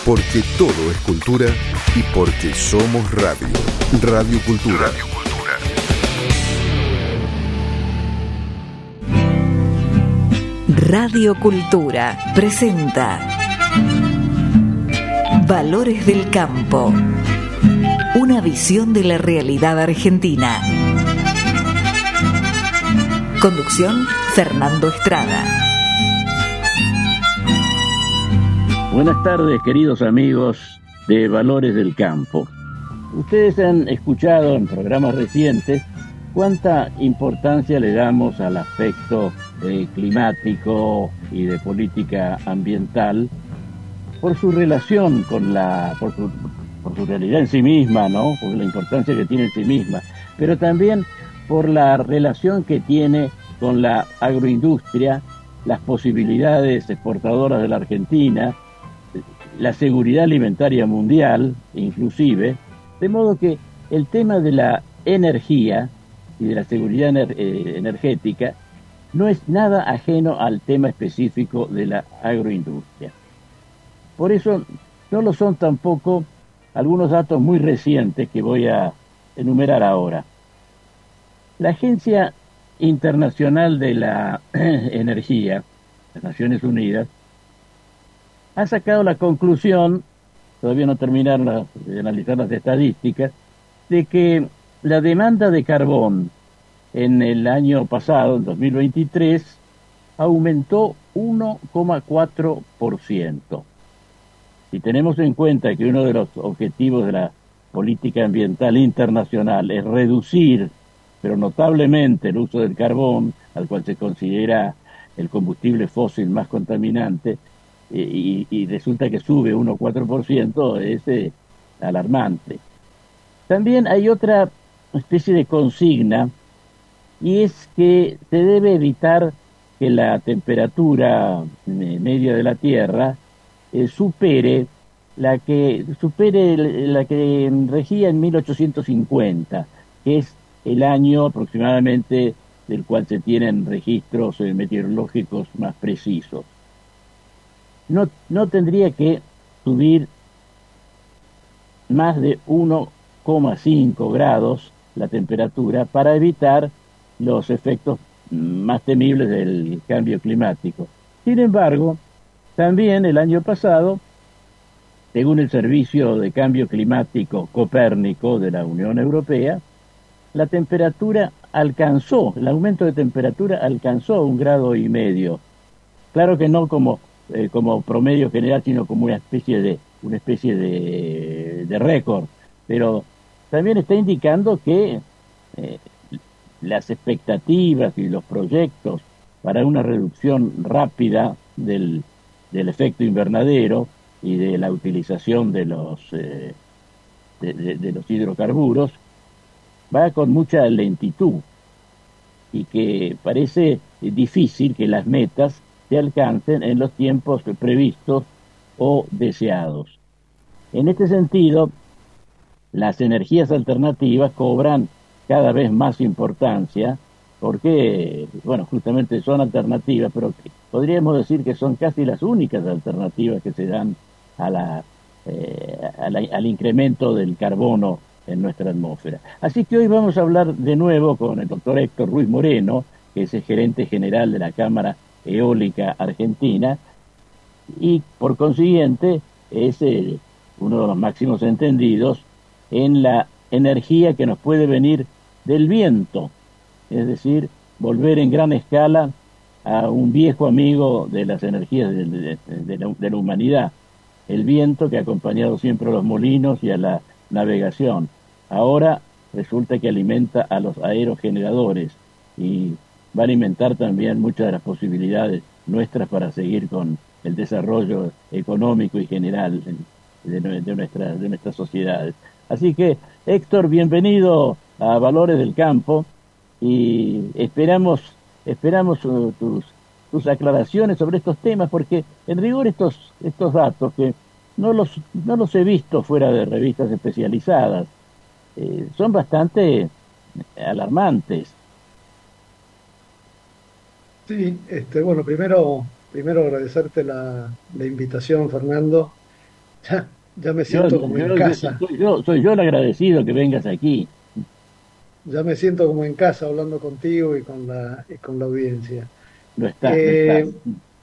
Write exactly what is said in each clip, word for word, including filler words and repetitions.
Porque todo es cultura y porque somos radio. Radio Cultura. Radio Cultura. Radio Cultura presenta Valores del Campo. Una visión de la realidad argentina. Conducción, Fernando Estrada. Buenas tardes, queridos amigos de Valores del Campo. Ustedes han escuchado en programas recientes cuánta importancia le damos al aspecto eh, climático y de política ambiental por su relación con la, por su, por su realidad en sí misma, ¿no? Por la importancia que tiene en sí misma, pero también por la relación que tiene con la agroindustria, las posibilidades exportadoras de la Argentina, la seguridad alimentaria mundial, inclusive, de modo que el tema de la energía y de la seguridad ener- eh, energética no es nada ajeno al tema específico de la agroindustria. Por eso no lo son tampoco algunos datos muy recientes que voy a enumerar ahora. La Agencia Internacional de la Energía, las Naciones Unidas, ha sacado la conclusión, todavía no terminaron la, de analizar las estadísticas, de que la demanda de carbón en el año pasado, en dos mil veintitrés, aumentó uno coma cuatro por ciento. Si tenemos en cuenta que uno de los objetivos de la política ambiental internacional es reducir, pero notablemente, el uso del carbón, al cual se considera el combustible fósil más contaminante, Y, y resulta que sube uno coma cuatro por ciento, es eh, alarmante. También hay otra especie de consigna, y es que se debe evitar que la temperatura media de la Tierra eh, supere la que supere la que regía en mil ochocientos cincuenta, que es el año aproximadamente del cual se tienen registros eh, meteorológicos más precisos. No, no tendría que subir más de uno coma cinco grados la temperatura para evitar los efectos más temibles del cambio climático. Sin embargo, también el año pasado, según el Servicio de Cambio Climático Copérnico de la Unión Europea, la temperatura alcanzó, el aumento de temperatura alcanzó un grado y medio. Claro que no como Eh, como promedio general, sino como una especie de una especie de, de récord, pero también está indicando que eh, las expectativas y los proyectos para una reducción rápida del, del efecto invernadero y de la utilización de los eh, de, de, de los hidrocarburos va con mucha lentitud y que parece difícil que las metas se alcancen en los tiempos previstos o deseados. En este sentido, las energías alternativas cobran cada vez más importancia porque, bueno, justamente son alternativas, pero podríamos decir que son casi las únicas alternativas que se dan a la, eh, a la, al incremento del carbono en nuestra atmósfera. Así que hoy vamos a hablar de nuevo con el doctor Héctor Ruiz Moreno, que es el gerente general de la Cámara Eólica Argentina, y por consiguiente es eh, uno de los máximos entendidos en la energía que nos puede venir del viento, es decir, volver en gran escala a un viejo amigo de las energías de, de, de, la, de la humanidad, el viento que ha acompañado siempre a los molinos y a la navegación. Ahora resulta que alimenta a los aerogeneradores y va a alimentar también muchas de las posibilidades nuestras para seguir con el desarrollo económico y general de, de, de, nuestra, de nuestras sociedades. Así que, Héctor, bienvenido a Valores del Campo y esperamos, esperamos uh, tus, tus aclaraciones sobre estos temas, porque en rigor estos, estos datos que no los, no los he visto fuera de revistas especializadas, eh, son bastante alarmantes. Sí, este, bueno, primero, primero agradecerte la, la invitación, Fernando. Ya, ya me Yo, siento como en yo, yo- casa, soy yo, soy yo el agradecido que vengas aquí. ya me siento como en casa hablando contigo y con la, y con la audiencia. Lo estás, lo estás. Eh,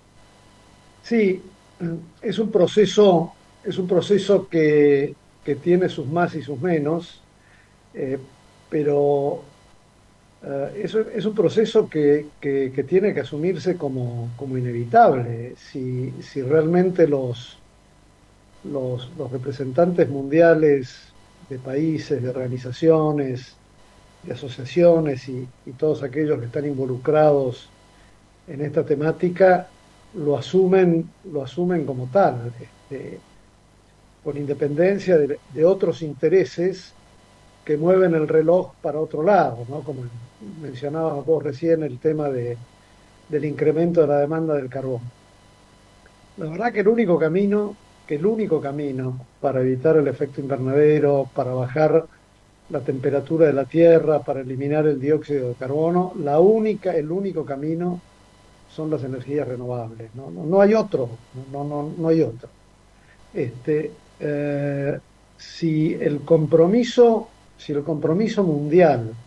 sí, es un proceso, es un proceso que, que tiene sus más y sus menos, eh, pero eh, es, es un proceso que, que- que tiene que asumirse como, como inevitable. Si, si realmente los, los, los representantes mundiales de países, de organizaciones, de asociaciones y, y todos aquellos que están involucrados en esta temática lo asumen, lo asumen como tal, este, con independencia de, de otros intereses que mueven el reloj para otro lado, ¿no? Como mencionabas vos recién el tema de, del incremento de la demanda del carbón. La verdad que el único camino, que el único camino para evitar el efecto invernadero, para bajar la temperatura de la Tierra, para eliminar el dióxido de carbono, la única, el único camino son las energías renovables. No, no, no hay otro, no, no, no hay otro. Este, eh, si el compromiso, si el compromiso mundial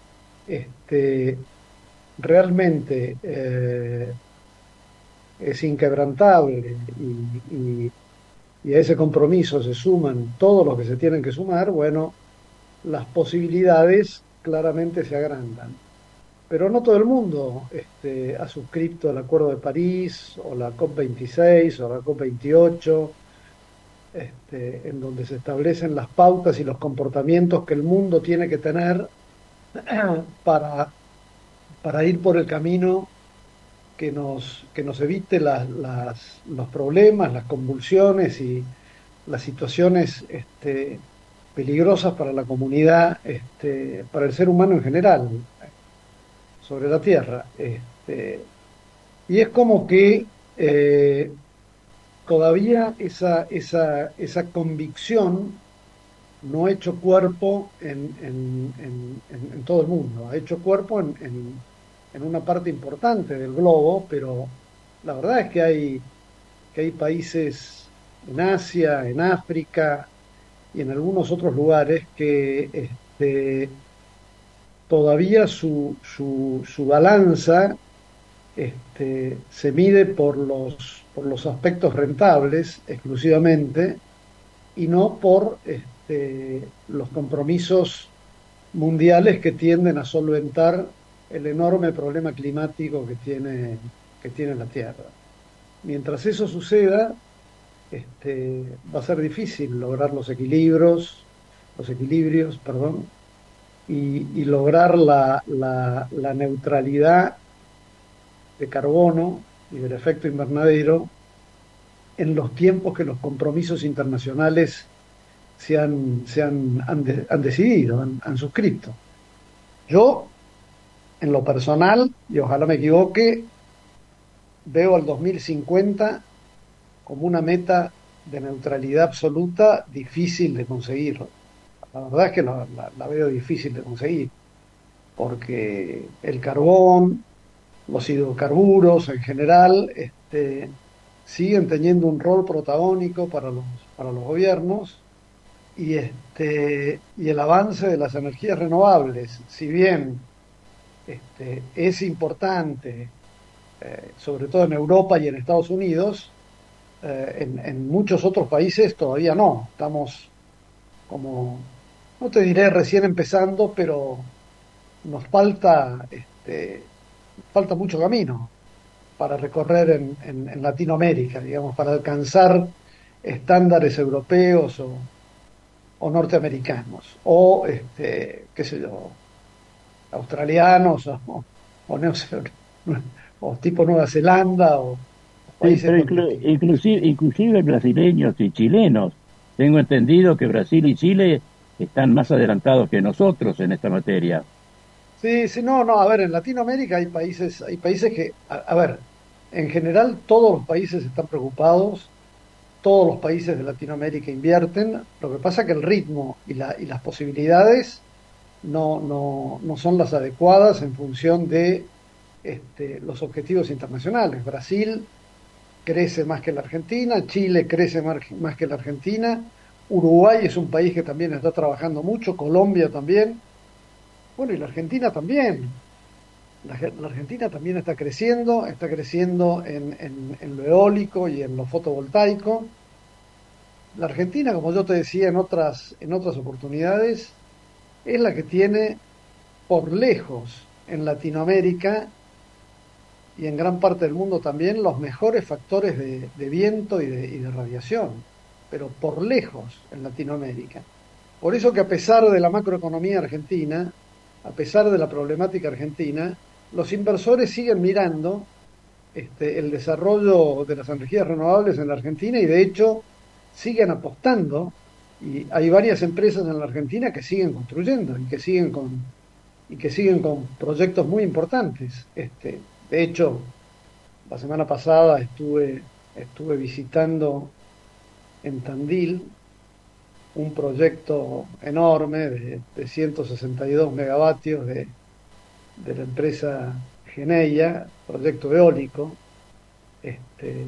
este, realmente eh, es inquebrantable y, y, y a ese compromiso se suman todos los que se tienen que sumar, bueno, las posibilidades claramente se agrandan. Pero no todo el mundo este, ha suscrito al Acuerdo de París o la COP veintiséis o la COP veintiocho, este, en donde se establecen las pautas y los comportamientos que el mundo tiene que tener para, para ir por el camino que nos, que nos evite las, las, los problemas, las convulsiones y las situaciones este, peligrosas para la comunidad, este, para el ser humano en general, sobre la Tierra. Este, y es como que eh, todavía esa, esa, esa convicción no ha hecho cuerpo en, en, en, en, en todo el mundo, ha hecho cuerpo en, en, en una parte importante del globo, pero la verdad es que hay, que hay países en Asia, en África y en algunos otros lugares que este, todavía su, su, su balanza este, se mide por los, por los aspectos rentables exclusivamente y no por este, los compromisos mundiales que tienden a solventar el enorme problema climático que tiene, que tiene la Tierra. Mientras eso suceda, este, va a ser difícil lograr los equilibrios, los equilibrios, perdón, y, y lograr la, la, la neutralidad de carbono y del efecto invernadero en los tiempos que los compromisos internacionales se han, se han, han, de, han decidido, han, han suscrito. Yo, en lo personal, y ojalá me equivoque, veo al dos mil cincuenta como una meta de neutralidad absoluta difícil de conseguir. La verdad es que la, la, la veo difícil de conseguir, porque el carbón, los hidrocarburos en general, este, siguen teniendo un rol protagónico para los, para los gobiernos y, este, y el avance de las energías renovables, si bien este, es importante, eh, sobre todo en Europa y en Estados Unidos, eh, en, en muchos otros países todavía no. Estamos como, no te diré recién empezando, pero nos falta, este, falta mucho camino para recorrer en, en, en Latinoamérica, digamos, para alcanzar estándares europeos o, o norteamericanos, o, este, qué sé yo, australianos, o, o, no sé, o tipo Nueva Zelanda, o, o Sí, países pero por el inclu- estilo. inclusive, inclusive brasileños y chilenos. Tengo entendido que Brasil y Chile están más adelantados que nosotros en esta materia. Sí, sí, no, no, a ver, en Latinoamérica hay países, hay países que, a, a ver, en general todos los países están preocupados, todos los países de Latinoamérica invierten, lo que pasa es que el ritmo y, la, y las posibilidades no, no, no son las adecuadas en función de este, los objetivos internacionales. Brasil crece más que la Argentina, Chile crece más, más que la Argentina, Uruguay es un país que también está trabajando mucho, Colombia también, bueno, y la Argentina también. La, la Argentina también está creciendo, está creciendo en, en, en lo eólico y en lo fotovoltaico. La Argentina, como yo te decía en otras, en otras oportunidades, es la que tiene por lejos en Latinoamérica y en gran parte del mundo también los mejores factores de, de viento y de, y de radiación, pero por lejos en Latinoamérica. Por eso que a pesar de la macroeconomía argentina, a pesar de la problemática argentina, los inversores siguen mirando este, el desarrollo de las energías renovables en la Argentina y de hecho siguen apostando, y hay varias empresas en la Argentina que siguen construyendo y que siguen con y que siguen con proyectos muy importantes. Este, de hecho, la semana pasada estuve estuve visitando en Tandil un proyecto enorme de, de ciento sesenta y dos megavatios de, de la empresa Geneia, proyecto eólico, este,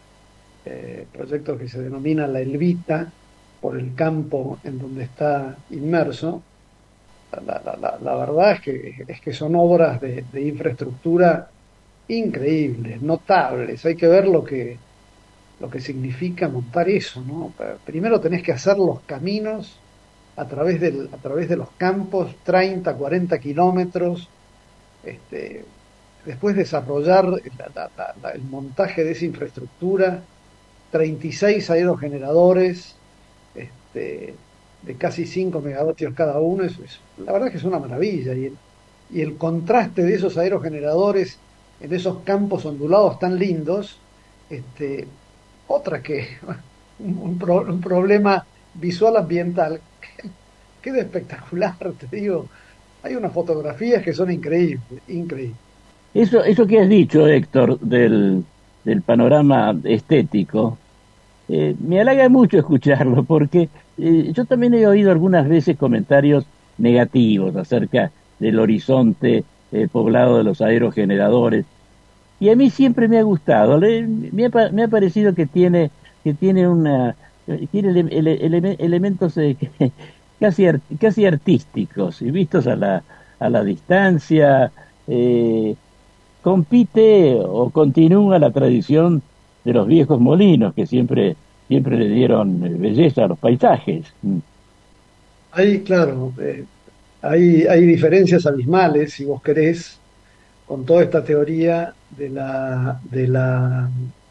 eh, proyecto que se denomina La Elvita, por el campo en donde está inmerso. La, la, la, la verdad es que, es que son obras de, de infraestructura increíbles, notables. Hay que ver lo que, lo que significa montar eso, ¿no? Primero tenés que hacer los caminos a través, del, a través de los campos, treinta, cuarenta kilómetros, este, después desarrollar la, la, la, el montaje de esa infraestructura, treinta y seis aerogeneradores, este, de casi cinco megavatios cada uno, es, es, la verdad es que es una maravilla, y el, y el contraste de esos aerogeneradores en esos campos ondulados tan lindos, este, otra que un, un, pro, un problema visual ambiental, que, queda espectacular, te digo, hay unas fotografías que son increíbles, increíbles. Eso, eso que has dicho, Héctor, del, del panorama estético, eh, me halaga mucho escucharlo, porque eh, yo también he oído algunas veces comentarios negativos acerca del horizonte eh, poblado de los aerogeneradores, y a mí siempre me ha gustado, le, me, ha, me ha parecido que tiene, que tiene una, tiene ele, ele, ele, elementos eh, casi, casi artísticos, y vistos a la, a la distancia, eh, compite o continúa la tradición de los viejos molinos que siempre siempre le dieron belleza a los paisajes. Hay, claro, eh, hay, hay diferencias abismales, si vos querés, con toda esta teoría de la de la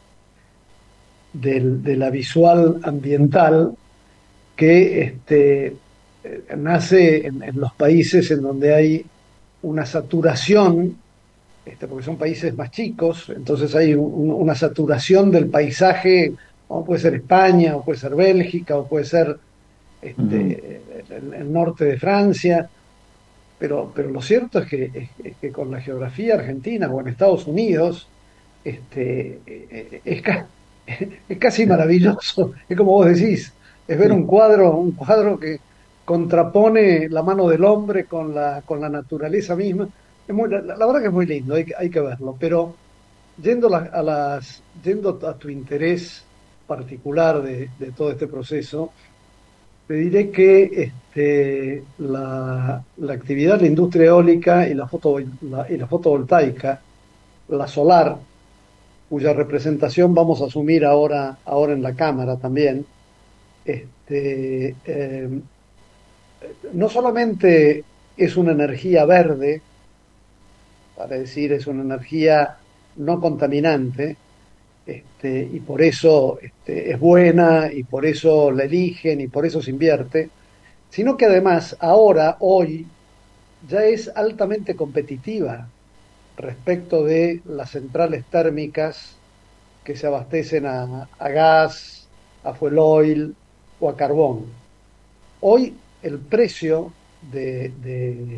de, de la visual ambiental que este, nace en, en los países en donde hay una saturación, este, porque son países más chicos, entonces hay un, una saturación del paisaje, o puede ser España, o puede ser Bélgica, o puede ser este, uh-huh. el, el norte de Francia, pero, pero lo cierto es que, es, es que con la geografía argentina o en Estados Unidos, este, es, es casi maravilloso, es como vos decís, es ver un cuadro, un cuadro que contrapone la mano del hombre con la, con la naturaleza misma. Es muy, la, la verdad que es muy lindo, hay, hay que verlo, pero yendo, la, a las, yendo a tu interés particular de, de todo este proceso, te diré que este, la, la actividad de la industria eólica y la, foto, la, y la fotovoltaica, la solar, cuya representación vamos a asumir ahora, ahora en la Cámara también, este, eh, no solamente es una energía verde, para decir, es una energía no contaminante, este, y por eso este, es buena, y por eso la eligen, y por eso se invierte, sino que además ahora, hoy, ya es altamente competitiva respecto de las centrales térmicas que se abastecen a, a gas, a fuel oil o a carbón. Hoy el precio de, de,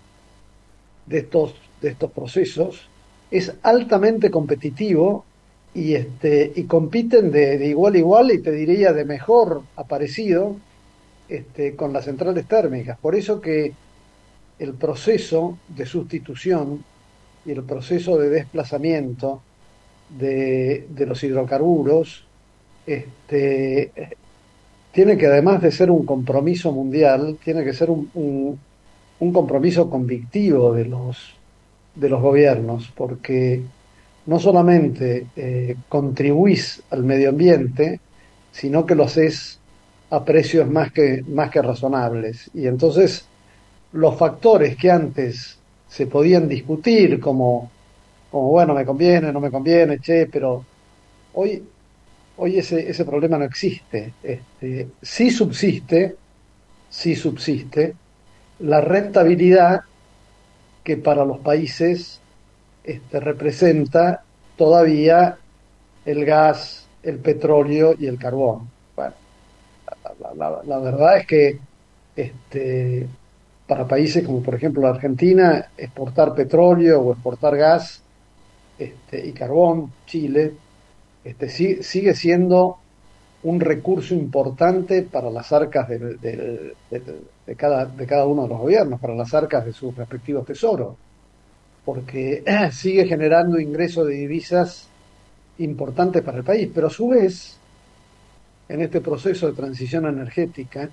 de estos de estos procesos es altamente competitivo y este y compiten de, de igual a igual, y te diría de mejor aparecido este, con las centrales térmicas. Por eso que el proceso de sustitución y el proceso de desplazamiento de, de los hidrocarburos, este, tiene que, además de ser un compromiso mundial, tiene que ser un, un, un compromiso convictivo de los, de los gobiernos, porque no solamente eh, contribuís al medio ambiente, sino que lo haces a precios más que, más que razonables. Y entonces los factores que antes se podían discutir como, como bueno, me conviene, no me conviene, che, pero hoy, hoy ese, ese problema no existe. Este, sí subsiste, sí subsiste la rentabilidad que para los países este, representa todavía el gas, el petróleo y el carbón. Bueno, la, la, la verdad es que este, para países como por ejemplo la Argentina, exportar petróleo o exportar gas este, y carbón, Chile, este, sí, sigue siendo un recurso importante para las arcas de, de, de, de, cada, de cada uno de los gobiernos, para las arcas de sus respectivos tesoros, porque sigue generando ingresos de divisas importantes para el país, pero a su vez, en este proceso de transición energética,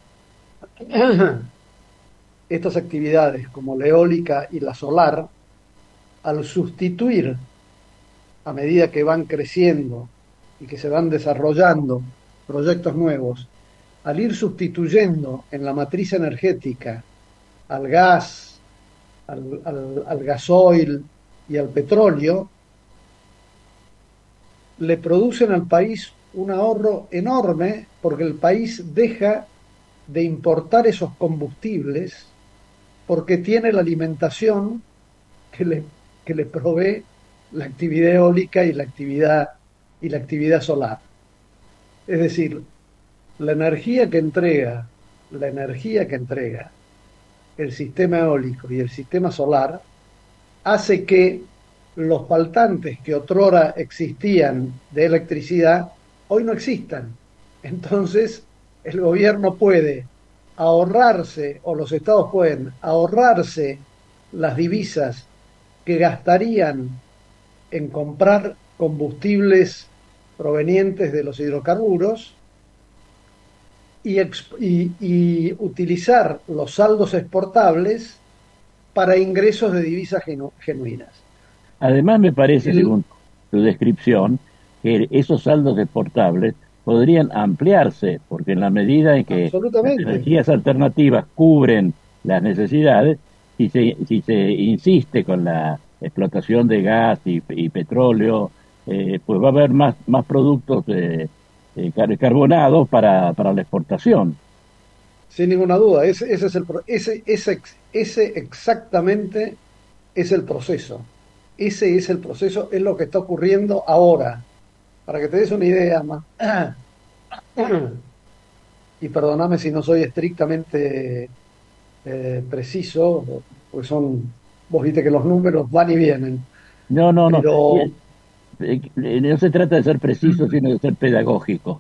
estas actividades como la eólica y la solar, al sustituir, a medida que van creciendo y que se van desarrollando proyectos nuevos, al ir sustituyendo en la matriz energética al gas, al, al, al gasoil y al petróleo, le producen al país un ahorro enorme porque el país deja de importar esos combustibles porque tiene la alimentación que le, que le provee la actividad eólica y la actividad, y la actividad solar. Es decir, la energía que entrega, la energía que entrega el sistema eólico y el sistema solar hace que los faltantes que otrora existían de electricidad hoy no existan. Entonces, el gobierno puede ahorrarse, o los estados pueden ahorrarse las divisas que gastarían en comprar combustibles provenientes de los hidrocarburos y, y, y utilizar los saldos exportables para ingresos de divisas genu, genuinas. Además, me parece, El... según tu descripción, que esos saldos exportables podrían ampliarse, porque en la medida en que las energías alternativas cubren las necesidades, si se, si se insiste con la explotación de gas y, y petróleo, eh, pues va a haber más, más productos eh, eh, carbonados para, para la exportación. Sin ninguna duda, ese, ese es el ese, ese, ese exactamente es el proceso. Ese es el proceso, es lo que está ocurriendo ahora. Para que te des una idea más. Y perdóname si no soy estrictamente eh, preciso, porque son, vos viste que los números van y vienen. No, no, no. Pero... No se trata de ser preciso, sino de ser pedagógico.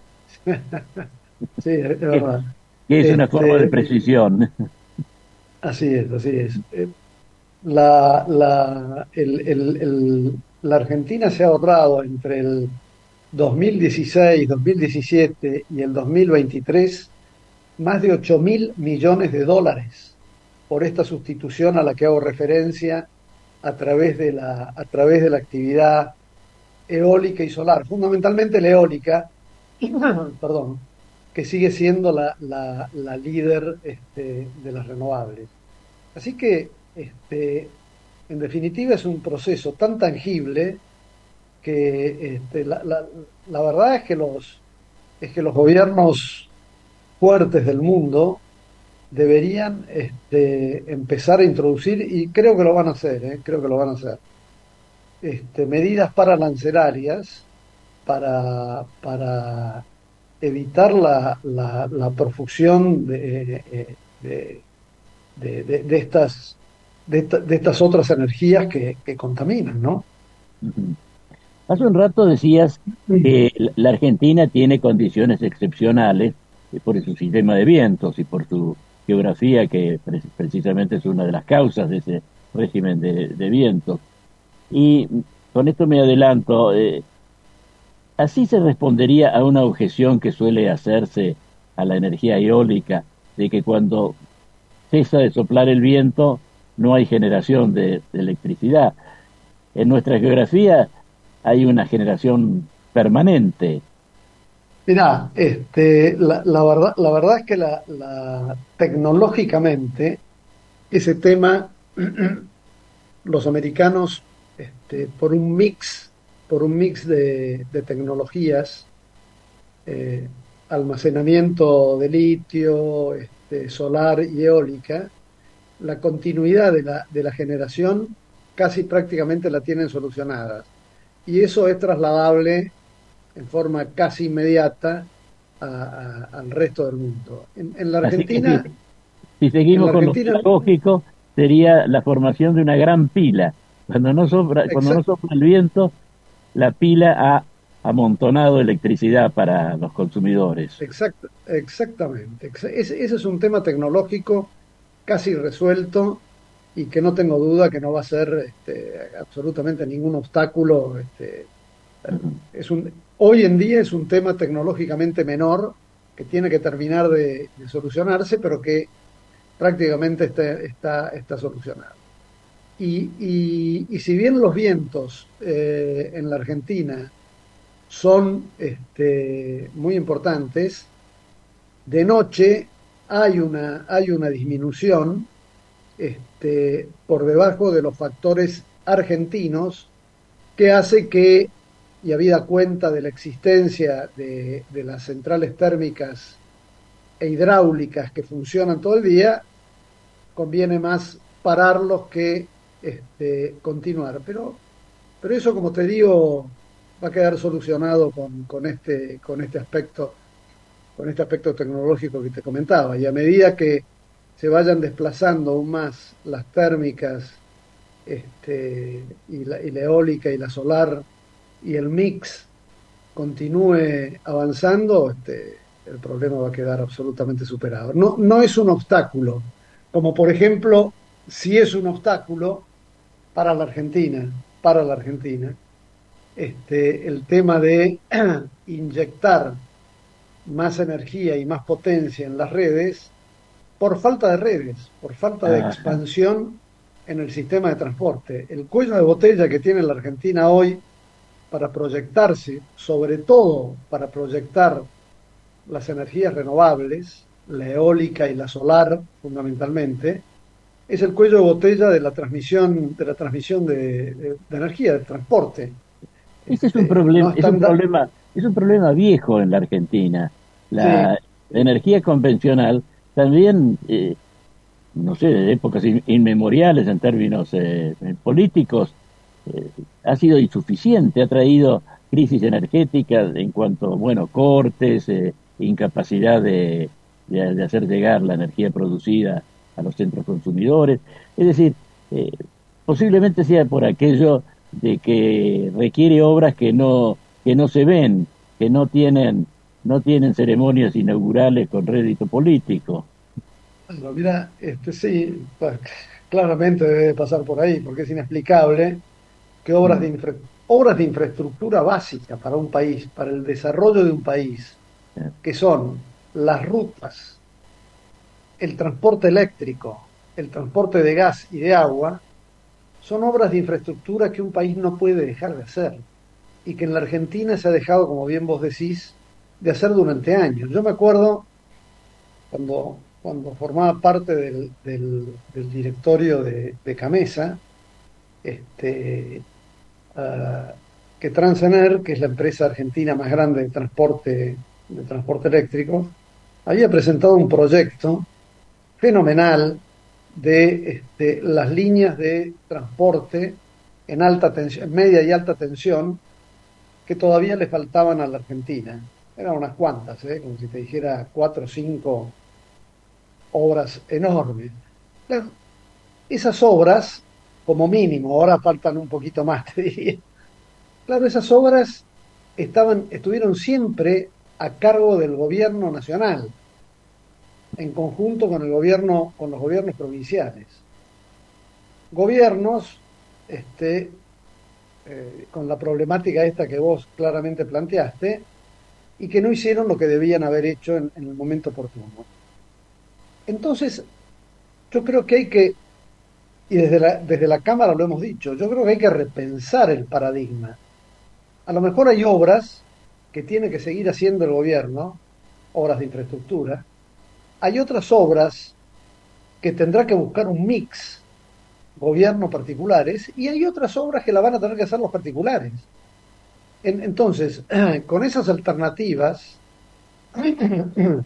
Sí, es verdad. Que es este, una forma de precisión. Así es, así es. La, la, el, el, el, la Argentina se ha ahorrado entre el dos mil dieciséis, dos mil diecisiete y el dos mil veintitrés más de ocho mil millones de dólares por esta sustitución a la que hago referencia a través de la, a través de la actividad eólica y solar, fundamentalmente la eólica, perdón, que sigue siendo la, la, la líder este, de las renovables. Así que, este, en definitiva, es un proceso tan tangible que este, la, la, la verdad es que los es que los gobiernos fuertes del mundo deberían este, empezar a introducir, y creo que lo van a hacer, ¿eh? creo que lo van a hacer, este, medidas paralancerias para, para evitar la, la, la profusión de, de, de, de, de estas de, esta, de estas otras energías que, que contaminan, ¿no? Uh-huh. Hace un rato decías que la Argentina tiene condiciones excepcionales por su sistema de vientos y por su geografía, que precisamente es una de las causas de ese régimen de, de vientos. Y con esto me adelanto, eh, así se respondería a una objeción que suele hacerse a la energía eólica, de que cuando cesa de soplar el viento no hay generación de, de electricidad. En nuestra geografía hay una generación permanente. Mirá, este, la, la verdad, la verdad es que la, la- tecnológicamente ese tema, los americanos, este, por un mix, por un mix de, de tecnologías, eh, almacenamiento de litio, este, solar y eólica, la continuidad de la, de la generación casi prácticamente la tienen solucionada. Y eso es trasladable en forma casi inmediata a- a- al resto del mundo. En, en la Así que si, Argentina, si en seguimos la con lo Argentina, pedagógico, sería la formación de una gran pila. Cuando no sopla, cuando no exact- sopla el viento, la pila ha amontonado electricidad para los consumidores. exact- exactamente. Ex- Ese, ese es un tema tecnológico casi resuelto y que no tengo duda que no va a ser este, absolutamente ningún obstáculo. Este, Ujú. es un, hoy en día es un tema tecnológicamente menor que tiene que terminar de, de solucionarse, pero que prácticamente está, está, está solucionado. Y, y, y si bien los vientos eh, en la Argentina son este, muy importantes, de noche hay una, hay una disminución este, por debajo de los factores argentinos que hace que, y habida cuenta de la existencia de, de las centrales térmicas e hidráulicas que funcionan todo el día, conviene más pararlos que este, continuar. Pero, pero eso, como te digo, va a quedar solucionado con, con, este, con este aspecto, con este aspecto tecnológico que te comentaba. Y a medida que se vayan desplazando aún más las térmicas este, y, la, y la eólica y la solar y el mix continúe avanzando, este, el problema va a quedar absolutamente superado. No, no es un obstáculo, como por ejemplo, si es un obstáculo para la Argentina, para la Argentina, este, el tema de inyectar más energía y más potencia en las redes por falta de redes, por falta de Ajá. expansión en el sistema de transporte. El cuello de botella que tiene la Argentina hoy para proyectarse, sobre todo para proyectar las energías renovables, la eólica y la solar fundamentalmente, es el cuello de botella de la transmisión de la transmisión de, de, de energía, del transporte. Ese es un Este, no problema, es un están da- problema, es un problema viejo en la Argentina. sí, La sí, energía convencional también, eh, no sé, de épocas in- inmemoriales en términos eh, eh, políticos, eh, ha sido insuficiente, ha traído crisis energética en cuanto, bueno, cortes, eh, incapacidad de, de- de hacer llegar la energía producida a los centros consumidores. Es decir, eh, posiblemente sea por aquello de que requiere obras que no, que no se ven, que no tienen, no tienen ceremonias inaugurales con rédito político. bueno, mira, este sí, pues, claramente debe pasar por ahí, porque es inexplicable que obras de, Mm. infra- obras de infraestructura básica para un país, para el desarrollo de un país, Eh, que son las rutas, el transporte eléctrico, el transporte de gas y de agua, son obras de infraestructura que un país no puede dejar de hacer y que en la Argentina se ha dejado, como bien vos decís, de hacer durante años. Yo me acuerdo cuando, cuando formaba parte del, del- del directorio de, de Camesa, este, ah, que Transener, que es la empresa argentina más grande de transporte, de transporte eléctrico, había presentado un proyecto fenomenal de este, las líneas de transporte en alta tensión, en media y alta tensión, que todavía le faltaban a la Argentina. Eran unas cuantas, ¿eh? Como si te dijera cuatro o cinco obras enormes. Claro, esas obras, como mínimo, ahora faltan un poquito más, te diría. Claro, esas obras estaban, estuvieron siempre a cargo del gobierno nacional, en conjunto con el gobierno, con los gobiernos provinciales. Gobiernos este, eh, con la problemática esta que vos claramente planteaste, y que no hicieron lo que debían haber hecho en, en el momento oportuno. Entonces, yo creo que hay que, y desde la, desde la Cámara lo hemos dicho, yo creo que hay que repensar el paradigma. A lo mejor hay obras que tiene que seguir haciendo el gobierno, obras de infraestructura. Hay otras obras que tendrá que buscar un mix, gobierno particulares, y hay otras obras que la van a tener que hacer los particulares. En, entonces, con esas alternativas, el,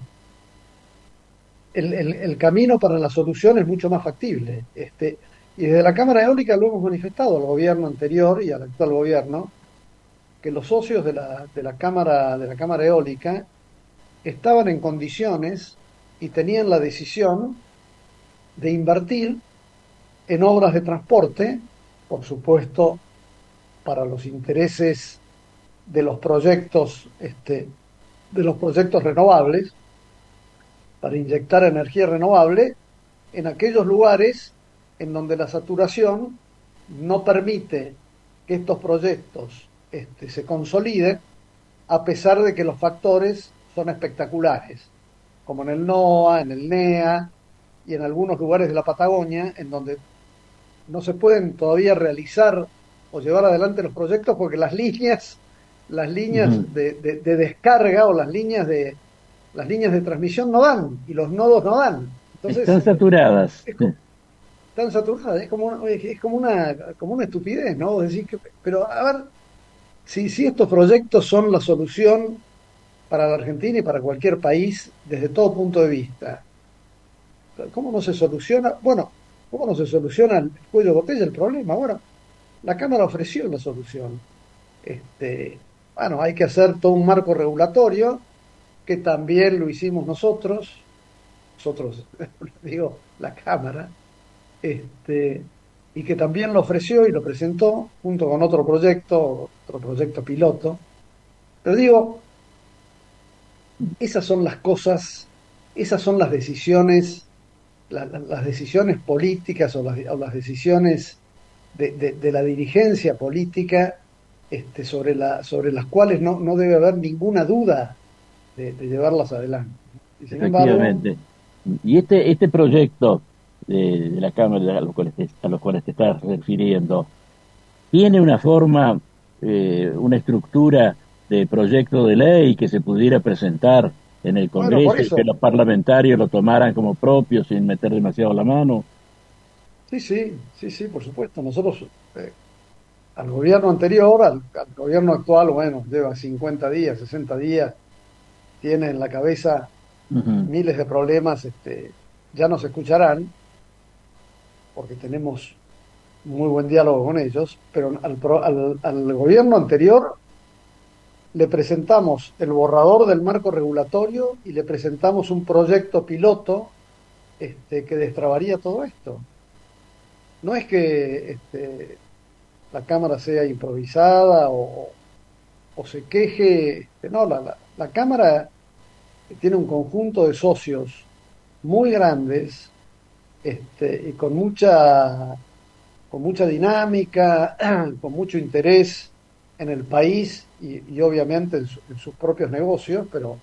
el, el camino para la solución es mucho más factible. Este, y desde la Cámara Eólica lo hemos manifestado al gobierno anterior y al actual gobierno, que los socios de la, de la Cámara, de la Cámara Eólica estaban en condiciones y tenían la decisión de invertir en obras de transporte, por supuesto, para los intereses de los proyectos, este, de los proyectos renovables, para inyectar energía renovable en aquellos lugares en donde la saturación no permite que estos proyectos este, se consoliden, a pesar de que los factores son espectaculares, como en el NOA, en el NEA y en algunos lugares de la Patagonia, en donde no se pueden todavía realizar o llevar adelante los proyectos porque las líneas, las líneas uh-huh. de, de, de descarga o las líneas de las líneas de transmisión no dan y los nodos no dan. Entonces, están saturadas. Es, es, están saturadas, es como es como una como una estupidez, ¿no? Decir que, pero a ver, si si estos proyectos son la solución para la Argentina y para cualquier país desde todo punto de vista, ¿cómo no se soluciona? Bueno, ¿cómo no se soluciona el cuello de botella el problema? Bueno, la Cámara ofreció la solución. Este, bueno, hay que hacer todo un marco regulatorio, que también lo hicimos nosotros, nosotros, digo, la Cámara, este, y que también lo ofreció y lo presentó junto con otro proyecto, otro proyecto piloto. Pero digo, esas son las cosas, esas son las decisiones, la, la, las decisiones políticas o las, o las decisiones de, de, de la dirigencia política este, sobre, la, sobre las cuales no, no debe haber ninguna duda de, de llevarlas adelante. Y sin Efectivamente. Embargo, y este, este proyecto de, de la Cámara a los, cuales te, a los cuales te estás refiriendo, ¿tiene una forma, eh, una estructura de proyecto de ley que se pudiera presentar en el Congreso, bueno, y que los parlamentarios lo tomaran como propio sin meter demasiado la mano? Sí, sí, sí, sí, por supuesto. Nosotros, eh, al gobierno anterior, al, al gobierno actual, bueno, lleva cincuenta días, sesenta días, tiene en la cabeza uh-huh. miles de problemas, este, ya nos escucharán, porque tenemos muy buen diálogo con ellos, pero al, al, al gobierno anterior le presentamos el borrador del marco regulatorio y le presentamos un proyecto piloto este, que destrabaría todo esto. No es que este, la Cámara sea improvisada o, o se queje, este, no, la, la, la Cámara tiene un conjunto de socios muy grandes este, y con mucha, con mucha dinámica, con mucho interés en el país y, y obviamente en, su, en sus propios negocios, pero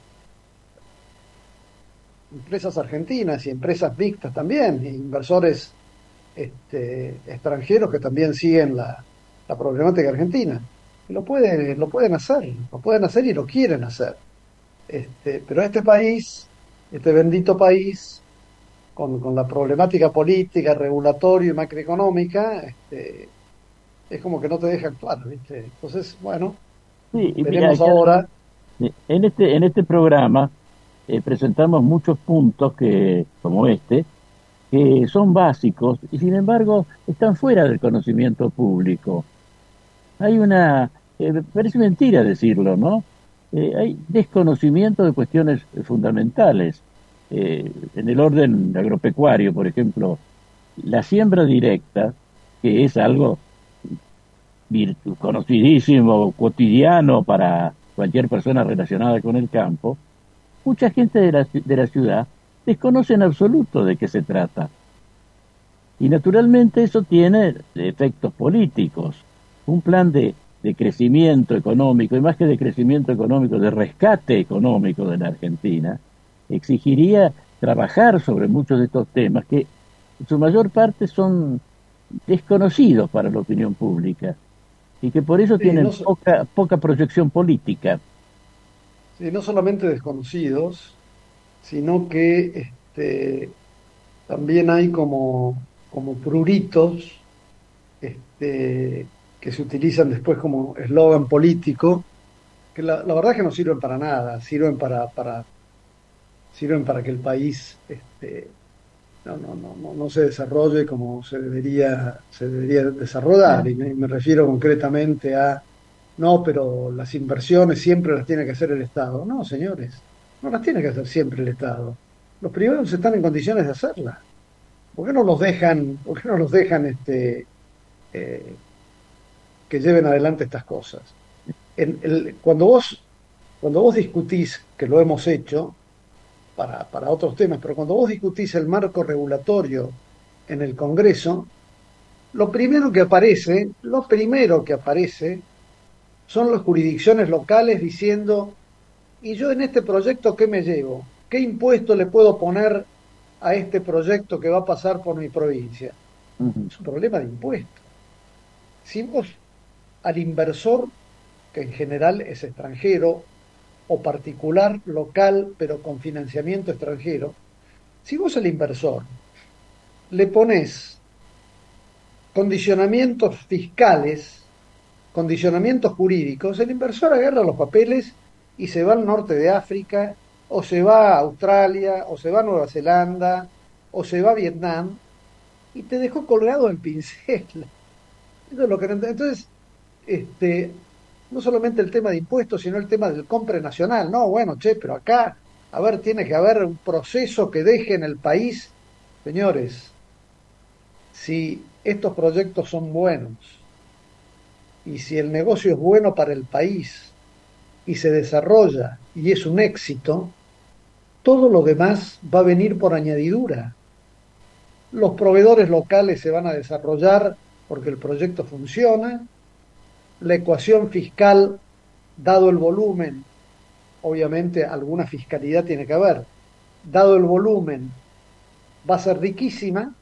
empresas argentinas y empresas mixtas también, e inversores este, extranjeros que también siguen la, la problemática argentina. Y lo pueden, lo pueden hacer, lo pueden hacer y lo quieren hacer. Este, pero este país, este bendito país, con, con la problemática política, regulatoria y macroeconómica, este, es como que no te deja actuar, ¿viste? Entonces, bueno, sí, y veremos mira, ahora. En este, en este programa eh, presentamos muchos puntos que, como este, que son básicos y sin embargo están fuera del conocimiento público. Hay una, eh, parece mentira decirlo, ¿no? Eh, hay desconocimiento de cuestiones fundamentales. Eh, en el orden agropecuario, por ejemplo, la siembra directa, que es algo virtu- conocidísimo, cotidiano para cualquier persona relacionada con el campo, mucha gente de la, de la ciudad desconoce en absoluto de qué se trata. Y naturalmente eso tiene efectos políticos. un plan de, de crecimiento económico, y más que de crecimiento económico, de rescate económico de la Argentina, exigiría trabajar sobre muchos de estos temas que en su mayor parte son desconocidos para la opinión pública y que por eso Sí, tienen no, so- poca, poca proyección política. sí, no solamente desconocidos, sino que este, también hay como, como pruritos este, que se utilizan después como eslogan político, que la, la verdad es que no sirven para nada, sirven para, para, sirven para que el país este, no, no, no, no, no se desarrolle como se debería, se debería desarrollar. Y me, me refiero concretamente a, no, pero las inversiones siempre las tiene que hacer el Estado. No, señores, no las tiene que hacer siempre el Estado. Los privados están en condiciones de hacerlas. ¿Por qué no los dejan, por qué no los dejan este, eh, que lleven adelante estas cosas? En el- cuando vos, cuando vos discutís, que lo hemos hecho para, para otros temas, pero cuando vos discutís el marco regulatorio en el Congreso, lo primero que aparece, lo primero que aparece son las jurisdicciones locales diciendo, ¿y yo en este proyecto qué me llevo? ¿Qué impuesto le puedo poner a este proyecto que va a pasar por mi provincia? Ujú. Es un problema de impuestos. Si vos al inversor, que en general es extranjero, o particular, local, pero con financiamiento extranjero, si vos al inversor le pones condicionamientos fiscales, condicionamientos jurídicos, el inversor agarra los papeles y se va al norte de África, o se va a Australia, o se va a Nueva Zelanda, o se va a Vietnam, y te dejó colgado el pincel. Eso es lo que no ent- Entonces, este, no solamente el tema de impuestos, sino el tema del compre nacional. No, bueno, che, pero acá, a ver, tiene que haber un proceso que deje en el país. Señores, si estos proyectos son buenos y si el negocio es bueno para el país y se desarrolla y es un éxito, todo lo demás va a venir por añadidura. Los proveedores locales se van a desarrollar porque el proyecto funciona, la ecuación fiscal, dado el volumen, obviamente alguna fiscalidad tiene que haber, dado el volumen, va a ser riquísima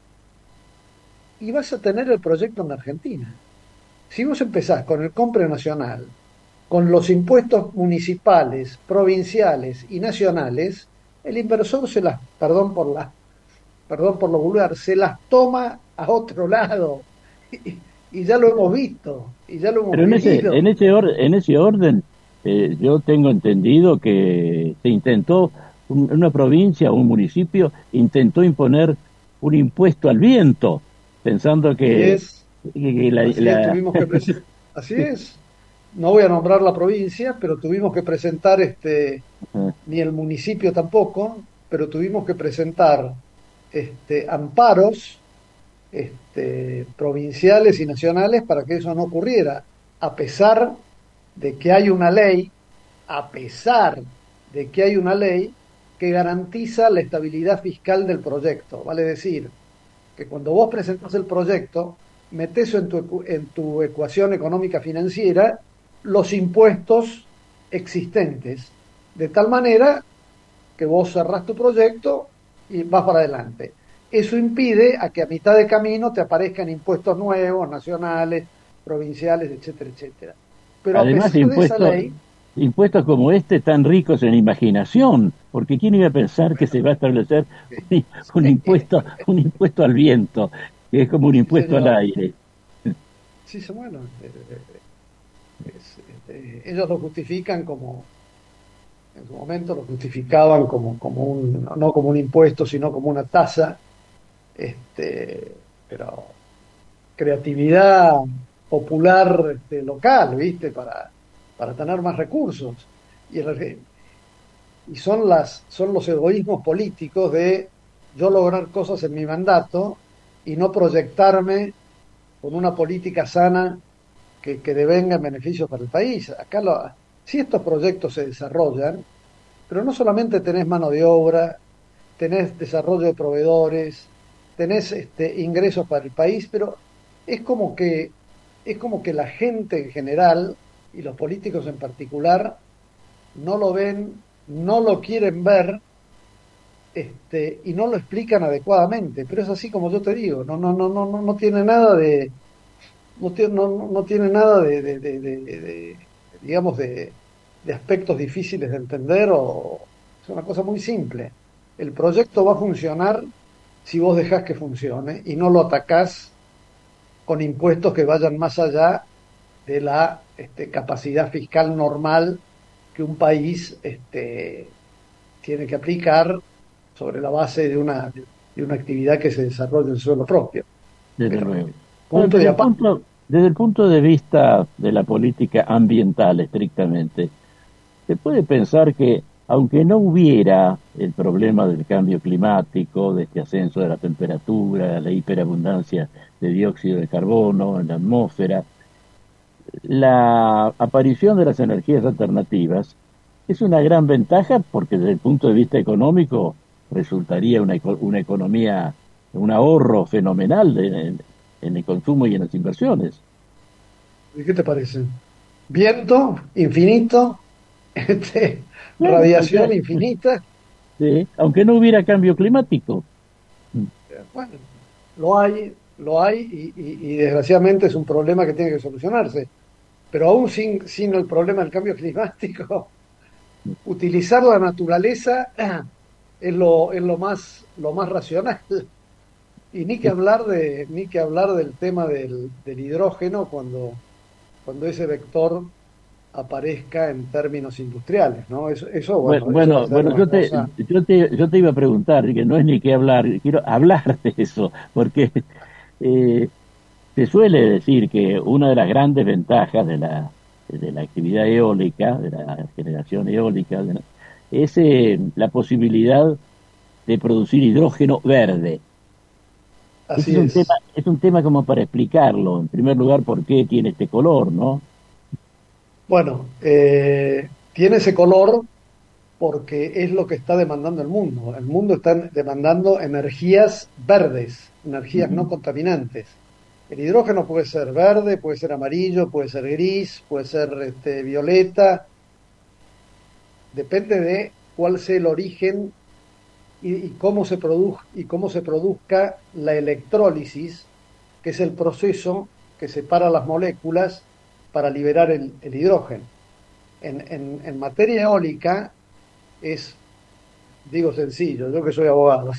y vas a tener el proyecto en Argentina. Si vos empezás con el compre nacional, con los impuestos municipales, provinciales y nacionales, el inversor se las, perdón por la, perdón por lo vulgar, se las toma a otro lado. Y, y ya lo hemos visto, y ya lo hemos Pero en ese, vivido. en ese, or- en ese orden, eh, yo tengo entendido que se intentó, un- una provincia o un municipio intentó imponer un impuesto al viento, pensando Y que, es, que- que la, así es, la- tuvimos que pres- así es. No voy a nombrar la provincia, pero tuvimos que presentar este, ni el municipio tampoco, pero tuvimos que presentar este, amparos este, provinciales y nacionales para que eso no ocurriera, a pesar de que hay una ley, a pesar de que hay una ley que garantiza la estabilidad fiscal del proyecto. Vale decir, que cuando vos presentás el proyecto, metés en tu, en tu ecuación económica financiera los impuestos existentes, de tal manera que vos cerrás tu proyecto y vas para adelante. Eso impide a que a mitad de camino te aparezcan impuestos nuevos, nacionales, provinciales, etcétera, etcétera. Pero a además pesar de esa impuestos, ley, impuestos como este tan ricos en imaginación, porque quién iba a pensar que se va a establecer un, un impuesto, un impuesto al viento, que es como un sí impuesto al señor, aire. sí, sí, bueno, eh, eh, es, este, ellos lo justifican como, en su momento lo justificaban como, como un, no como un impuesto, sino como una tasa, este, pero creatividad popular este, local, ¿viste? Para, para tener más recursos. Y, el, y son, las, son los egoísmos políticos de yo lograr cosas en mi mandato y no proyectarme con una política sana que, que devenga en beneficios para el país. Acá lo, si estos proyectos se desarrollan, pero no solamente tenés mano de obra, tenés desarrollo de proveedores, tenés este, ingresos para el país, pero es como que es como que la gente en general y los políticos en particular no lo ven, no lo quieren ver, este, y no lo explican adecuadamente. Pero es así como yo te digo, no, no, no, no, no, no tiene nada de, no tiene, no, no tiene nada de, de, de, de, de digamos, de, de aspectos difíciles de entender, o es una cosa muy simple. El proyecto va a funcionar si vos dejás que funcione y no lo atacás con impuestos que vayan más allá de la este, capacidad fiscal normal que un país este, tiene que aplicar sobre la base de una, de una actividad que se desarrolla en suelo propio. Desde Pero, luego. punto Desde y el aparte. punto, desde el punto de vista de la política ambiental, estrictamente, se puede pensar que, aunque no hubiera el problema del cambio climático, de este ascenso de la temperatura, la hiperabundancia de dióxido de carbono en la atmósfera, la aparición de las energías alternativas es una gran ventaja, porque desde el punto de vista económico resultaría una, eco- una economía, un ahorro fenomenal de- en, en el consumo y en las inversiones. ¿Y qué te parece? Viento infinito, este, Claro, radiación aunque, infinita. sí, aunque no hubiera cambio climático. Bueno, lo hay, lo hay y, y- y desgraciadamente es un problema que tiene que solucionarse. Pero aún sin, sin el problema del cambio climático, utilizar la naturaleza es lo, es lo más, lo más racional. Y ni que hablar de, ni que hablar del tema del, del hidrógeno cuando, cuando ese vector aparezca en términos industriales, ¿no? Eso, eso, Bueno, bueno, eso va a bueno, ser bueno, una yo te, cosa. yo te, yo te iba a preguntar, que no es ni qué hablar, quiero hablar de eso, porque eh, se suele decir que una de las grandes ventajas de la, de la actividad eólica, de la generación eólica, de la- es eh, la posibilidad de producir hidrógeno verde. Ese Así es un tema, es. es un tema como para explicarlo. En primer lugar, por qué tiene este color, ¿no? Bueno, eh, tiene ese color porque es lo que está demandando el mundo. El mundo está demandando energías verdes, energías no Ujú. contaminantes. El hidrógeno puede ser verde, puede ser amarillo, puede ser gris, puede ser este, violeta, depende de cuál sea el origen y, y cómo se produ y cómo se produzca la electrólisis, que es el proceso que separa las moléculas para liberar el, el hidrógeno. En, en, en materia eólica es, digo sencillo, yo que soy abogado,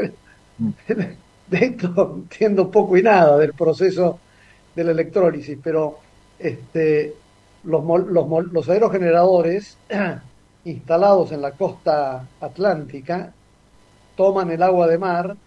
de esto entiendo poco y nada del proceso de la electrólisis, pero este, los, los, los aerogeneradores instalados en la costa atlántica toman el agua de mar,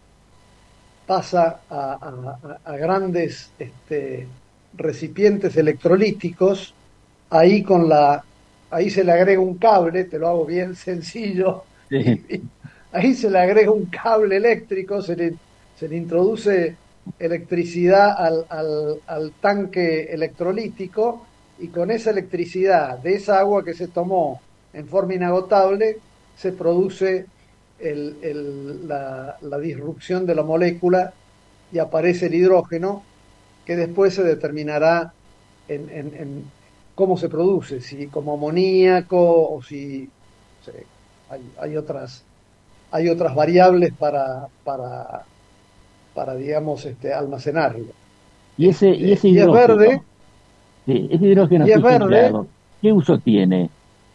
pasa a, a, a grandes este, recipientes electrolíticos, ahí con la, ahí se le agrega un cable, te lo hago bien sencillo, y, Sí. y ahí se le agrega un cable eléctrico, se le, se le introduce electricidad al, al, al tanque electrolítico, y con esa electricidad de esa agua que se tomó en forma inagotable, se produce el, el, la, la disrupción de la molécula y aparece el hidrógeno, que después se determinará en, en, en cómo se produce, si como amoníaco o si o sea, hay, hay, otras, hay otras variables para, para, para digamos, este, almacenarlo. Y ese, y Este, ese y es verde, hidrógeno, sí, ese hidrógeno y es así verde generado, ¿qué uso tiene?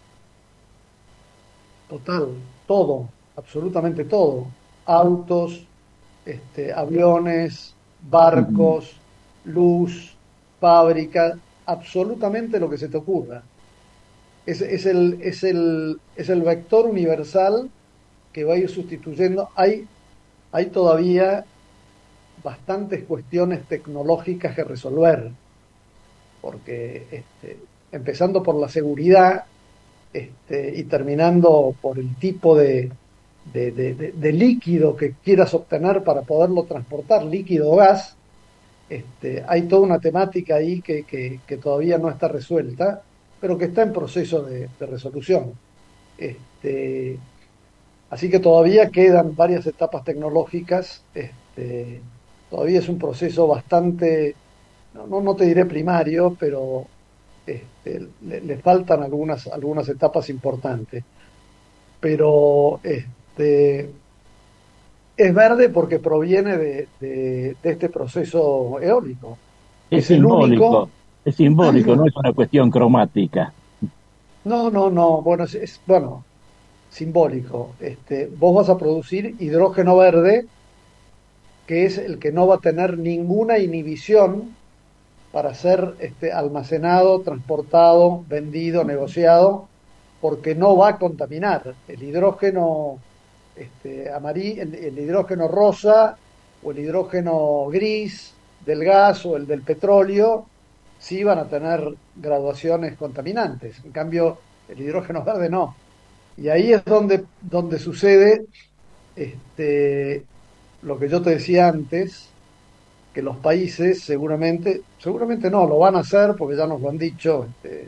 total, todo, absolutamente todo. Autos, este, aviones, Ujú. barcos, luz, fábricas, absolutamente lo que se te ocurra. Es, es, el, es, el, es el vector universal que va a ir sustituyendo. Hay, hay todavía bastantes cuestiones tecnológicas que resolver, porque este, empezando por la seguridad, este, y terminando por el tipo de, de, de, de, de líquido que quieras obtener para poderlo transportar, líquido o gas, este, hay toda una temática ahí que, que, que, todavía no está resuelta, pero que está en proceso de, de resolución. Este, así que todavía quedan varias etapas tecnológicas, este, todavía es un proceso bastante no, no, no te diré primario, pero este, le, le faltan algunas, algunas etapas importantes. Pero este, es verde porque proviene de, de, de este proceso eólico. Es Es el único. simbólico, es simbólico, no es una cuestión cromática. No, no, no, bueno, es, es- bueno, simbólico. Este, vos vas a producir hidrógeno verde, que es el que no va a tener ninguna inhibición para ser este, almacenado, transportado, vendido, negociado, porque no va a contaminar. El hidrógeno este, amarillo, el, el hidrógeno rosa o el hidrógeno gris del gas o el del petróleo sí van a tener graduaciones contaminantes. En cambio, el hidrógeno verde no. Y ahí es donde, donde sucede este, lo que yo te decía antes, que los países seguramente, seguramente no, lo van a hacer porque ya nos lo han dicho, este,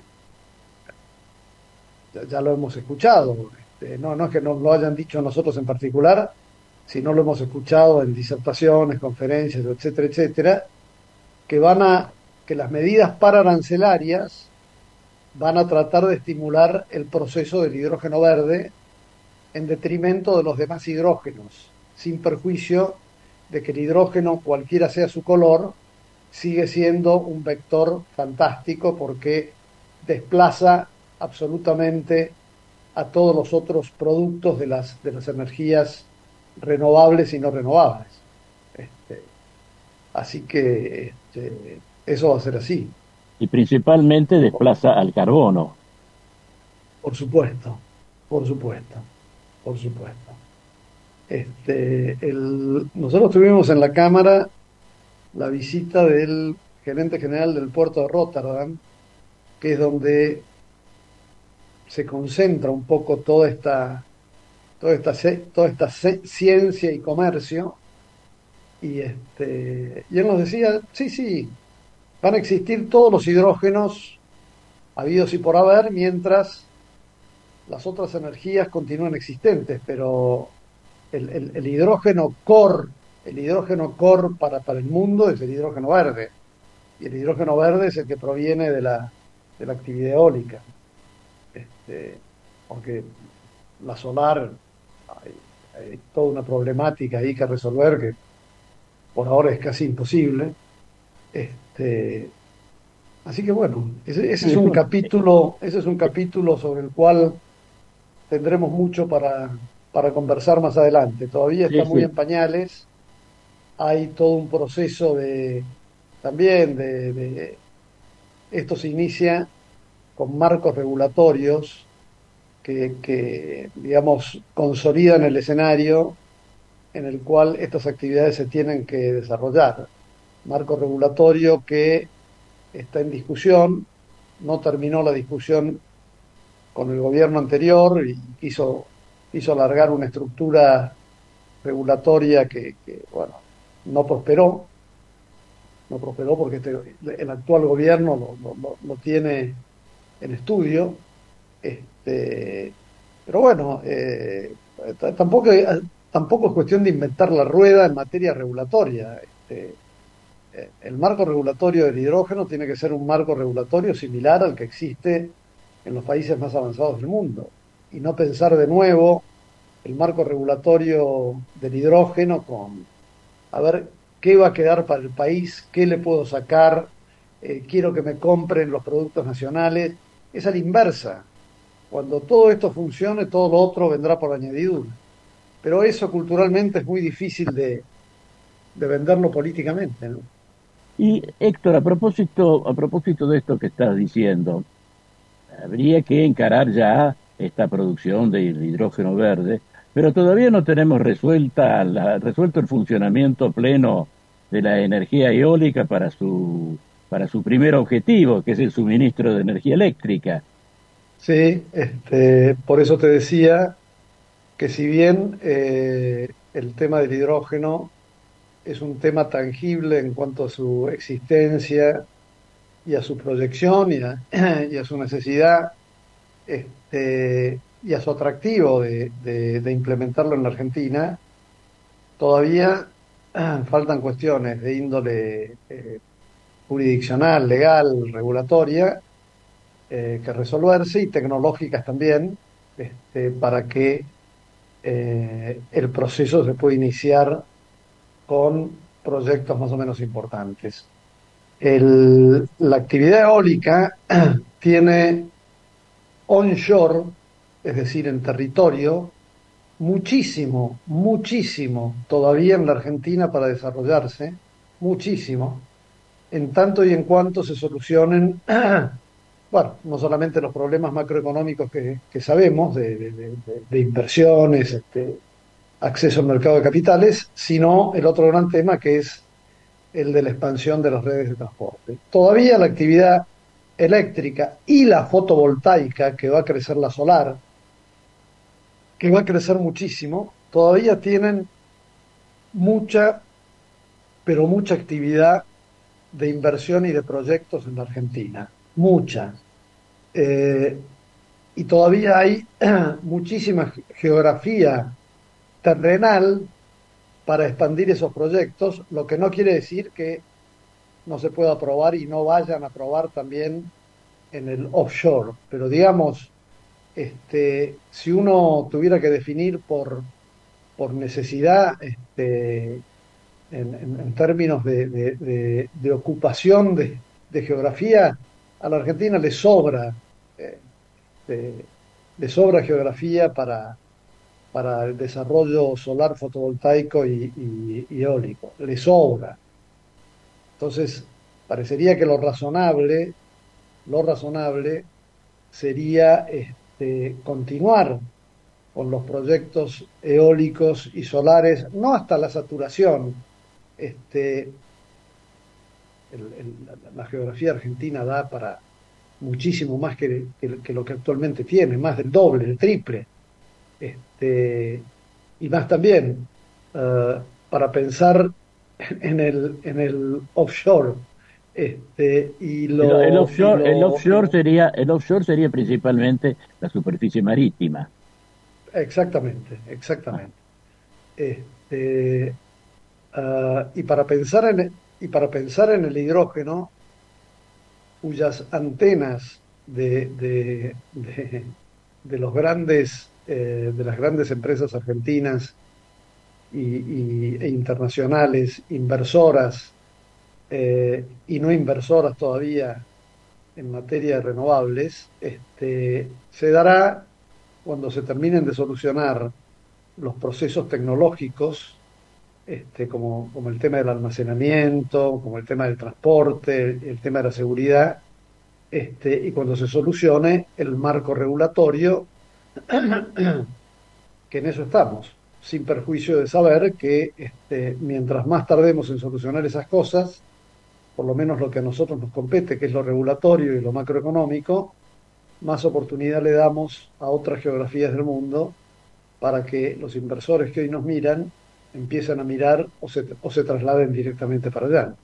ya, ya lo hemos escuchado. Este, no, no es que nos lo hayan dicho nosotros en particular, sino lo hemos escuchado en disertaciones, conferencias, etcétera, etcétera, que van a, que las medidas pararancelarias van a tratar de estimular el proceso del hidrógeno verde en detrimento de los demás hidrógenos, sin perjuicio de que el hidrógeno, cualquiera sea su color, sigue siendo un vector fantástico porque desplaza absolutamente a todos los otros productos de las, de las energías renovables y no renovables. Este, así que este, eso va a ser así, Y principalmente desplaza al carbono. por supuesto, por supuesto, por supuesto. Este, el, nosotros tuvimos en la Cámara la visita del gerente general del puerto de Rotterdam, que es donde se concentra un poco toda esta, toda esta, toda esta ciencia y comercio. Y, este, y él nos decía, sí, sí, van a existir todos los hidrógenos habidos y por haber mientras las otras energías continúan existentes, pero el, el, el hidrógeno core, el hidrógeno core para, para el mundo es el hidrógeno verde. Y el hidrógeno verde es el que proviene de la, de la actividad eólica. Este, aunque la solar, hay, hay toda una problemática ahí que resolver que por ahora es casi imposible. Este, así que bueno, ese, ese es un capítulo, ese es un capítulo sobre el cual tendremos mucho para, para conversar más adelante. Todavía Sí, está muy sí. en pañales, hay todo un proceso de también de, de esto se inicia con marcos regulatorios que, que, digamos, consolidan el escenario en el cual estas actividades se tienen que desarrollar. Marco regulatorio que está en discusión, no terminó la discusión con el gobierno anterior y quiso, quiso alargar una estructura regulatoria que, que bueno, no prosperó, no prosperó porque este, el actual gobierno lo, lo, lo tiene en estudio. Este, pero bueno, eh, tampoco, tampoco es cuestión de inventar la rueda en materia regulatoria. Este, el marco regulatorio del hidrógeno tiene que ser un marco regulatorio similar al que existe en los países más avanzados del mundo y no pensar de nuevo el marco regulatorio del hidrógeno con, a ver, qué va a quedar para el país, qué le puedo sacar, eh, quiero que me compren los productos nacionales. Es a la inversa. Cuando todo esto funcione, todo lo otro vendrá por añadidura. Pero eso culturalmente es muy difícil de, de venderlo políticamente, ¿no? Y Héctor, a propósito, a propósito de esto que estás diciendo, habría que encarar ya esta producción de hidrógeno verde, pero todavía no tenemos resuelta la, resuelto el funcionamiento pleno de la energía eólica para su, para su primer objetivo, que es el suministro de energía eléctrica. Sí, este, por eso te decía que si bien eh, el tema del hidrógeno es un tema tangible en cuanto a su existencia y a su proyección y a, y a su necesidad este, y a su atractivo de, de, de implementarlo en la Argentina, todavía faltan cuestiones de índole eh, jurisdiccional, legal, regulatoria, eh, que resolverse y tecnológicas también, este, para que eh, el proceso se pueda iniciar con proyectos más o menos importantes. El, la actividad eólica tiene onshore, es decir, en territorio, muchísimo, muchísimo todavía en la Argentina para desarrollarse, muchísimo, en tanto y en cuanto se solucionen, bueno, no solamente los problemas macroeconómicos que, que sabemos, de, de, de, de inversiones, este, acceso al mercado de capitales, sino el otro gran tema que es el de la expansión de las redes de transporte. Todavía la actividad eléctrica y la fotovoltaica, que va a crecer la solar, que va a crecer muchísimo, todavía tienen mucha, pero mucha actividad de inversión y de proyectos en la Argentina. Mucha. Eh, y todavía hay muchísima geografía terrenal para expandir esos proyectos, lo que no quiere decir que no se pueda aprobar y no vayan a aprobar también en el offshore. Pero digamos, este, si uno tuviera que definir por, por necesidad, este, en, en, en términos de, de, de, de ocupación de, de geografía, a la Argentina le sobra, eh, de, le sobra geografía para, para el desarrollo solar fotovoltaico y, y, y eólico, le sobra. Entonces, parecería que lo razonable, lo razonable sería este, continuar con los proyectos eólicos y solares, no hasta la saturación. Este, el, el, la, la geografía argentina da para muchísimo más que, que, que lo que actualmente tiene, más del doble, el triple. Este, y más también uh, para pensar en el, en el offshore. Este, y lo, el, el offshore, y lo, el offshore sería, el offshore sería principalmente la superficie marítima. Exactamente, exactamente. Este, uh, y para pensar en y para pensar en el hidrógeno, cuyas antenas de, de, de, de los grandes eh, de las grandes empresas argentinas y, y, e internacionales, inversoras eh, y no inversoras todavía en materia de renovables, este, se dará cuando se terminen de solucionar los procesos tecnológicos, este, como, como el tema del almacenamiento, como el tema del transporte, el, el tema de la seguridad, este, y cuando se solucione el marco regulatorio, que en eso estamos, sin perjuicio de saber que este, mientras más tardemos en solucionar esas cosas, por lo menos lo que a nosotros nos compete, que es lo regulatorio y lo macroeconómico, más oportunidad le damos a otras geografías del mundo para que los inversores que hoy nos miran empiecen a mirar o se, o se trasladen directamente para allá.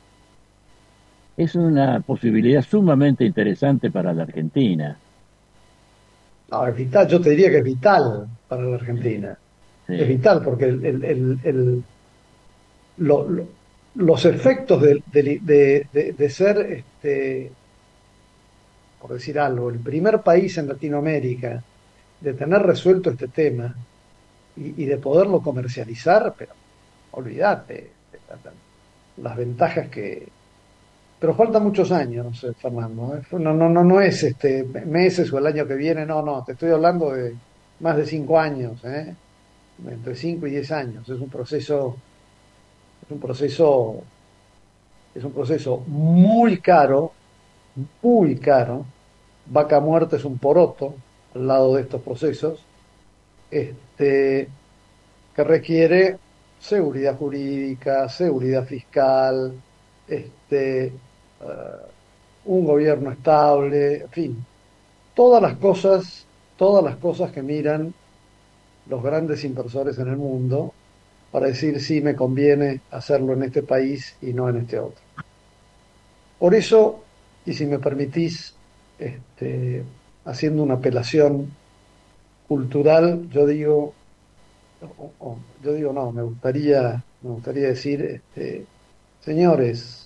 Es una posibilidad sumamente interesante para la Argentina. No, es vital, yo te diría que es vital para la Argentina. Sí. Es vital porque el, el, el, el, lo, lo, los efectos de, de, de, de, de ser, este, por decir algo, el primer país en Latinoamérica de tener resuelto este tema y, y de poderlo comercializar, pero olvídate las ventajas que... Pero faltan muchos años, Fernando. No, no, no, no es este meses o el año que viene, no, no. Te estoy hablando de más de cinco años, ¿eh? Entre cinco y diez años. Es un proceso, es un proceso, es un proceso muy caro, muy caro. Vaca muerta es un poroto al lado de estos procesos, este, que requiere seguridad jurídica, seguridad fiscal, este Uh, un gobierno estable, en fin, todas las cosas, todas las cosas que miran los grandes inversores en el mundo para decir si me conviene hacerlo en este país y no en este otro. Por eso, y si me permitís, este, haciendo una apelación cultural, yo digo, o, o, yo digo no, me gustaría, me gustaría decir, este, señores,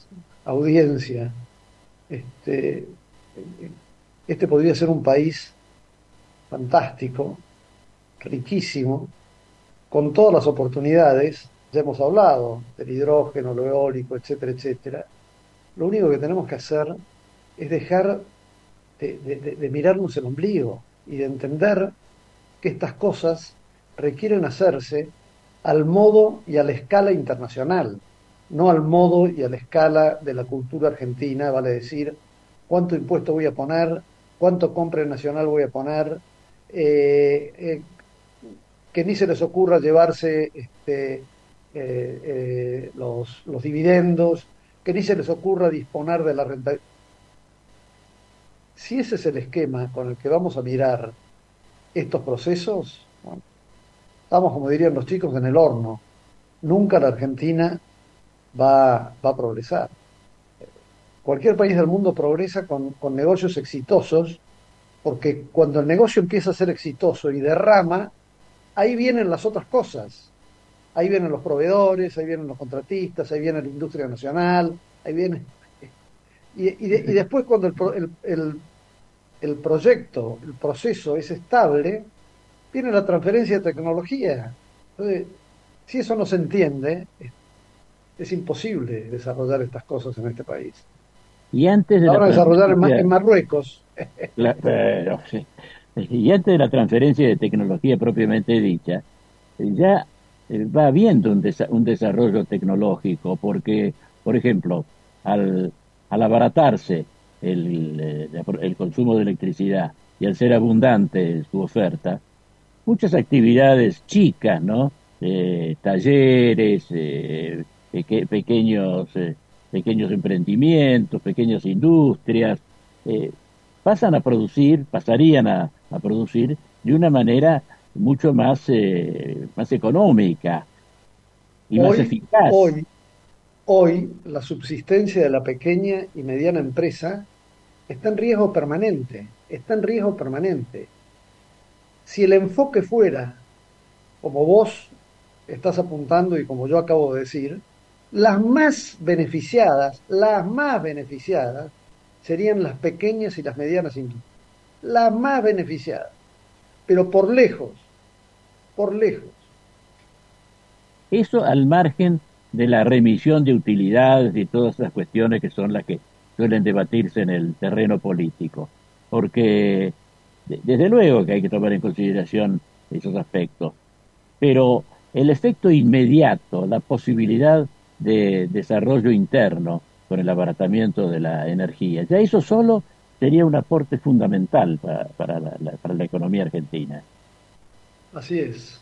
audiencia, este, este podría ser un país fantástico, riquísimo, con todas las oportunidades. Ya hemos hablado del hidrógeno, lo eólico, etcétera, etcétera. Lo único que tenemos que hacer es dejar de, de, de mirarnos el ombligo y de entender que estas cosas requieren hacerse al modo y a la escala internacional, no al modo y a la escala de la cultura argentina, vale decir, cuánto impuesto voy a poner, cuánto compra nacional voy a poner, eh, eh, que ni se les ocurra llevarse este, eh, eh, los, los dividendos, que ni se les ocurra disponer de la renta. Si ese es el esquema con el que vamos a mirar estos procesos, bueno, estamos, como dirían los chicos, en el horno. Nunca la Argentina va, va a progresar. Cualquier país del mundo progresa con, con negocios exitosos, porque cuando el negocio empieza a ser exitoso y derrama, ahí vienen las otras cosas. Ahí vienen los proveedores, ahí vienen los contratistas, ahí viene la industria nacional, ahí viene... Y, y, de, y después cuando el, el, el, el proyecto, el proceso es estable, viene la transferencia de tecnología. Entonces, si eso no se entiende, es, es imposible desarrollar estas cosas en este país. Y antes de Ahora la desarrollar en, en Marruecos. La, pero, sí. Y antes de la transferencia de tecnología propiamente dicha, ya va habiendo un, desa un desarrollo tecnológico, porque, por ejemplo, al, al abaratarse el, el, el consumo de electricidad y al ser abundante su oferta, muchas actividades chicas, ¿no? Eh, talleres, eh, peque pequeños, eh, pequeños emprendimientos, pequeñas industrias, eh, pasan a producir, pasarían a, a producir de una manera mucho más, eh, más económica y hoy, más eficaz. Hoy, hoy la subsistencia de la pequeña y mediana empresa está en riesgo permanente, está en riesgo permanente. Si el enfoque fuera, como vos estás apuntando y como yo acabo de decir, las más beneficiadas, las más beneficiadas serían las pequeñas y las medianas industrias. Las más beneficiadas, pero por lejos, por lejos. Eso al margen de la remisión de utilidades y todas esas cuestiones que son las que suelen debatirse en el terreno político, porque desde luego que hay que tomar en consideración esos aspectos, pero el efecto inmediato, la posibilidad de desarrollo interno con el abaratamiento de la energía, ya eso solo sería un aporte fundamental para, para, la, la, para la economía argentina. Así es.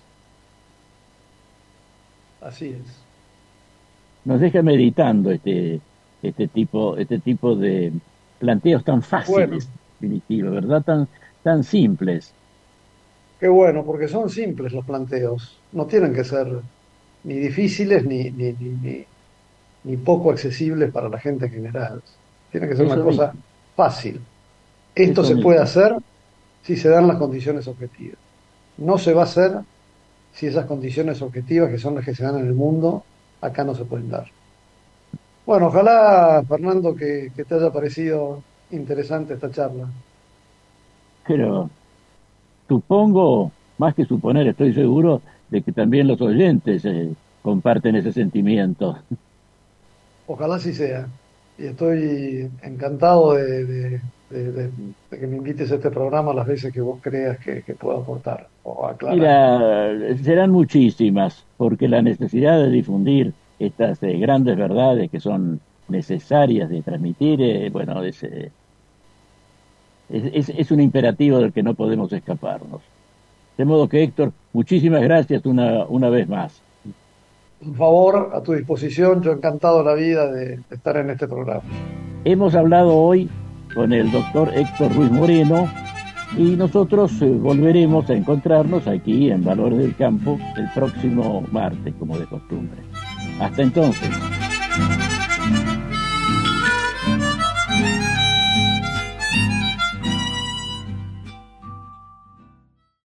Así es. Nos deja meditando este, este, tipo, este tipo de planteos tan fáciles, bueno, definitivos, ¿verdad? Tan, tan simples. Qué bueno, porque son simples los planteos. No tienen que ser ni difíciles ni, ni, ni, ni, ni poco accesibles para la gente en general. Tiene que ser Eso una cosa mismo. fácil. Esto Eso se mismo. puede hacer si se dan las condiciones objetivas. No se va a hacer si esas condiciones objetivas, que son las que se dan en el mundo, acá no se pueden dar. Bueno, ojalá, Fernando, que, que te haya parecido interesante esta charla. Pero supongo, más que suponer, estoy seguro de que también los oyentes eh, comparten ese sentimiento. Ojalá sí sea. Y estoy encantado de, de, de, de, de que me invites a este programa las veces que vos creas que, que puedo aportar o aclarar. Mira, serán muchísimas, porque la necesidad de difundir estas eh, grandes verdades que son necesarias de transmitir, eh, bueno, es, eh, es, es, es un imperativo del que no podemos escaparnos. De modo que, Héctor, muchísimas gracias una, una vez más. Por favor, a tu disposición, yo encantado la vida de, de estar en este programa. Hemos hablado hoy con el doctor Héctor Ruiz Moreno y nosotros eh, volveremos a encontrarnos aquí en Valores del Campo el próximo martes, como de costumbre. Hasta entonces.